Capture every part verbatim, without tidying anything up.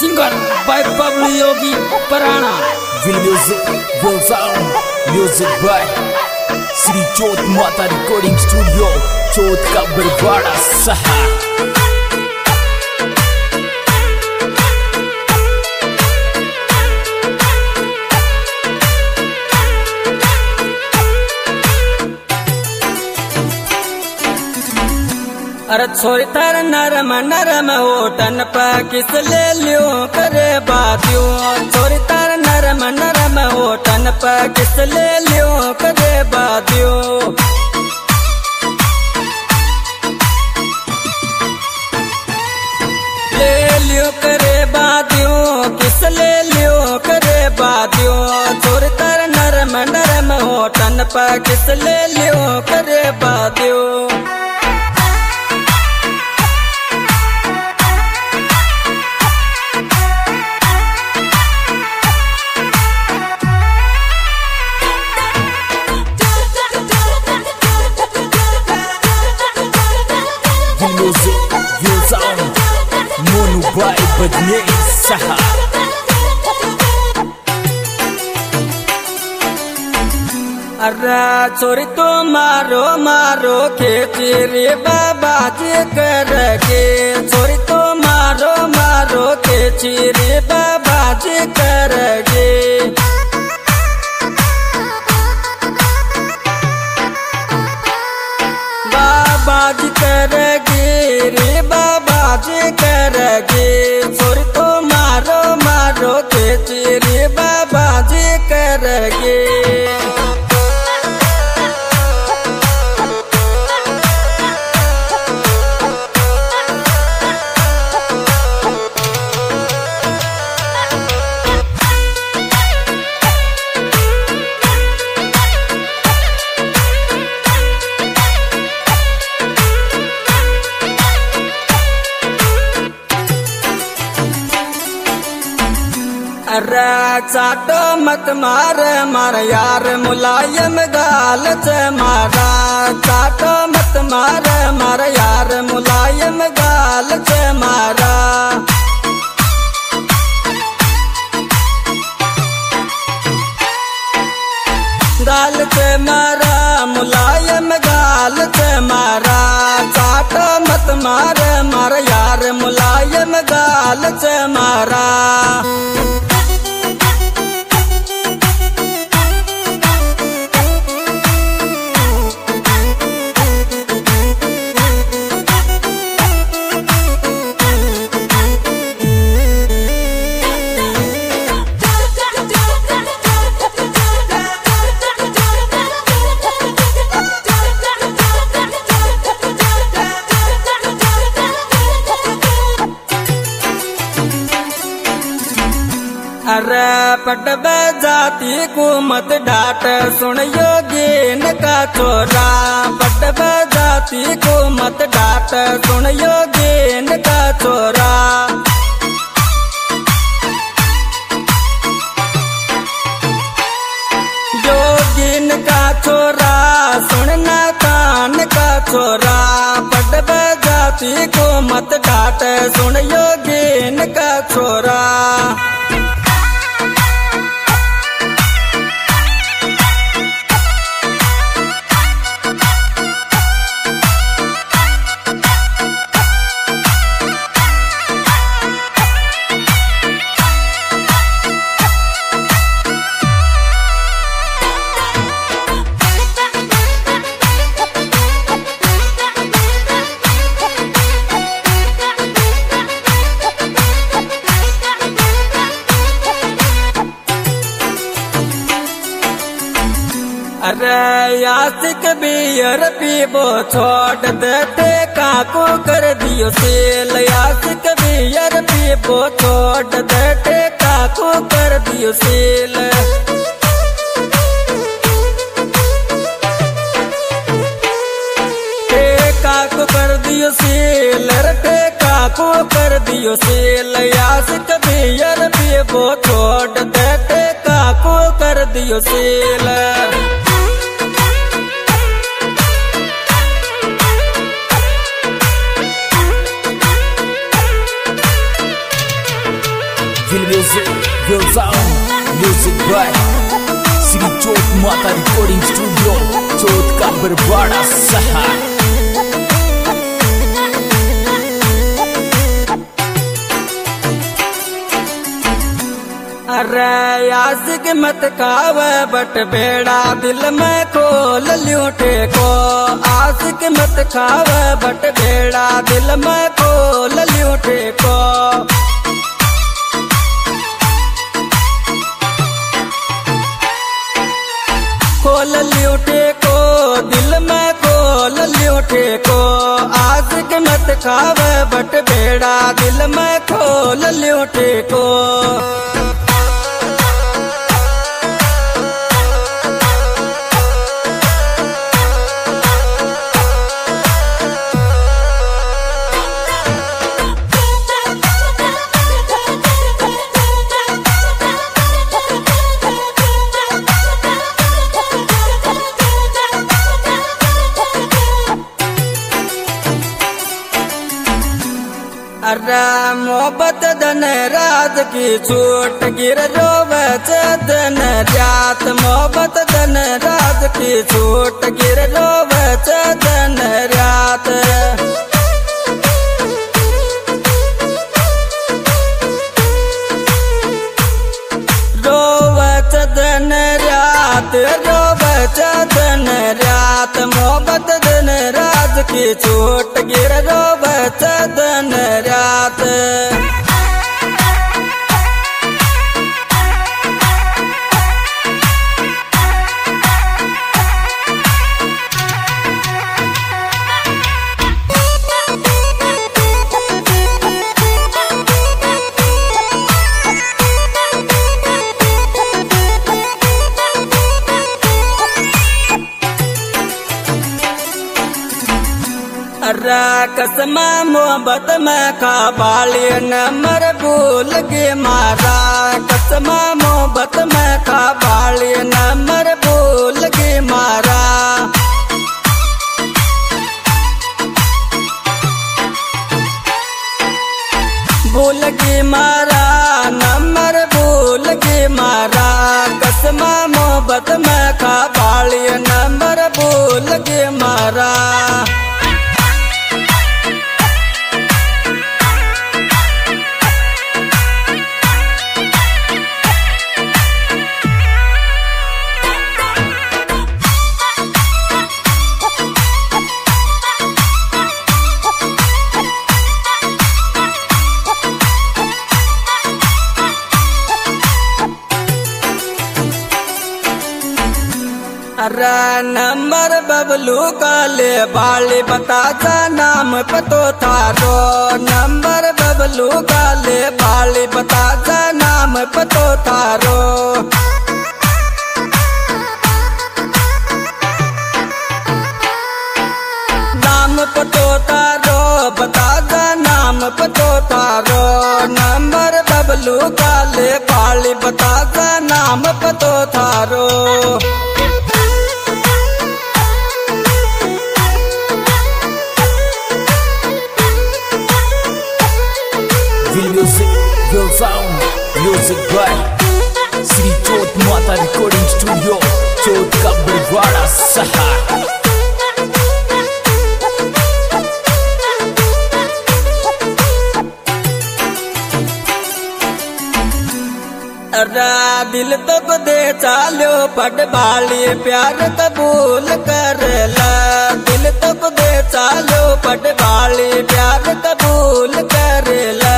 Singer by Pablo Yogi Parana. Will music, will sound, music by Sri Jot Mata Recording Studio, Jot ka Barwada Saha. अरे छोरी तार नरम नरम Houghton पा किस ले लियो करे बातियों। छोरी तार नरम नरम होटन पा किस ले लियो करे बातियों। ले लियो करे बातियों किस ले लियो करे बातियों। छोरी तार नरम नरम होटन पा किस ले लियो करे बातियों। Music, will sound, Monu by Badne Saha. अरे छोरी तो मारो मारो खेची रे बाबा जी करके। छोरी तो मारो मारो खेची रे बाबा जी करके। बाबा जी करगे रे बाबा जी करगे। छोरी तो मारो मारो खेची रे बाबा जी करगे। अरे चाटो मत मार मार यार मुलायम गाल च मारा। चाटो मत मार मार यार मुलायम गाल च मारा। गाल च मारा मुलायम गाल च मारा। चाटो मत मार मार यार मुलायम गाल च मारा। अरे पट जाती को मत डांट सुन योगीन का छोरा। पट जाती को मत डांट सुन योगीन का छोरा। योगीन का छोरा सुनना तान का छोरा। पट जाती को मत डांट सुन योगीन का छोरा। अरे यासिक बियर पीबो छोड़ देते काको कर दियो सेल। यासिक बियर पीबो छोड़ देते काको कर दियो सेल। काको कर दियो सेल रे काको कर दियो सेल। यासिक बियर पीबो छोड़ देते काको कर दियो सेल। Will music, will sound, music by Sri Chot Mata Recording Studio, Chot ka Barwada Sahar. अरे आशिक मत खाव बट बेड़ा दिल में खोल ल्यूठे को। आशिक मत खाव बट बेड़ा दिल में खोल ल्यूठे को। खोल ल्यूठे को दिल में खोल ल्यूठे को। आशिक मत खाव बट बेड़ा दिल में खोल ल्यूठे को। अरे मोहब्बत धन रात की छूट गिर रोवच धन रात। मोहब्बत धन रात की छूट गिर रोवच धन रात। रोवच धन रात रोवच धन रात। मोहब्बत धन रात की छूट गिर रोवच धन रात। अरे कसमा मोहब्बत में खा बाली नंबर भूल के मारा। कसमा मोहब्बत में खा बाली नंबर भूल के मारा। भूल के मारा नंबर भूल के मारा। कसमा मोहब्बत में खा बाली नंबर भूल के मारा। अरे नंबर बबलू काले बाली बता जा नाम पतो थारो। नंबर बबलू काले बाली बता जा नाम पतो थारो। नाम पतो थारो बता जा नाम पतो थारो। नंबर बबलू काले बाली बता जा नाम पतो थारो। Will music, will sound, music by Sri Chot Mata Recording Studio, Chot ka Barwada Sahar. अरे दिल तो को दे चालो पट बाली प्यार कबूल कर ला। दिल तो को दे चालो पट बाली प्यार कबूल कर ला।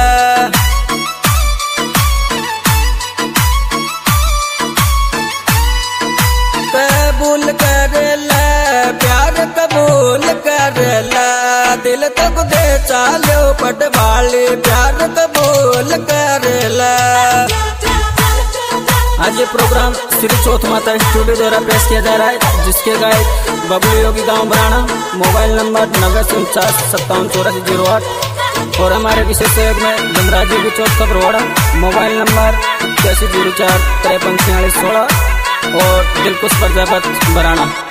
कबूल कर ला प्यार कबूल कर ला। दिल तो को दे चालो पट बाली प्यार कबूल कर ला। आज ये प्रोग्राम श्री चौथ माता स्टूडियो द्वारा पेश किया जा रहा है, जिसके गायक बबलू योगी गांव बराना। मोबाइल नंबर नब्बे से उनचास सत्तावन चौरासी जीरो आठ। और हमारे विशेष सहयोग में धनराज योगी चौथ का बरवाड़ा। मोबाइल नंबर इक्यासी जीरो चार तिरपन छियालीस सोलह। और दिलकुश प्रजापत बराना।